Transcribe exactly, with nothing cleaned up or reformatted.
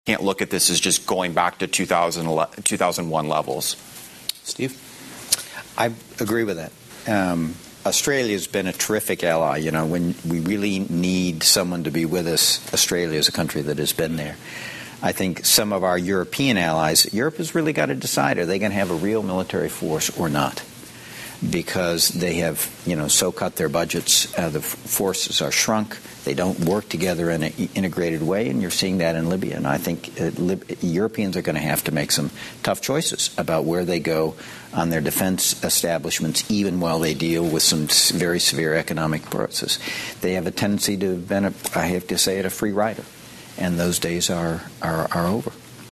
can't look at this as just going back to two thousand, two thousand one levels. Steve? I agree with that. Um, Australia's been a terrific ally. You know, when we really need someone to be with us, Australia is a country that has been there. I think some of our European allies, Europe has really got to decide, are they going to have a real military force or not? Because they have, you know, so cut their budgets, uh, the forces are shrunk, they don't work together in an integrated way, and you're seeing that in Libya. And I think uh, Lib- Europeans are going to have to make some tough choices about where they go on their defense establishments, even while they deal with some very severe economic process. They have a tendency to have been, a, I have to say it, a free rider. And those days are, are, are over.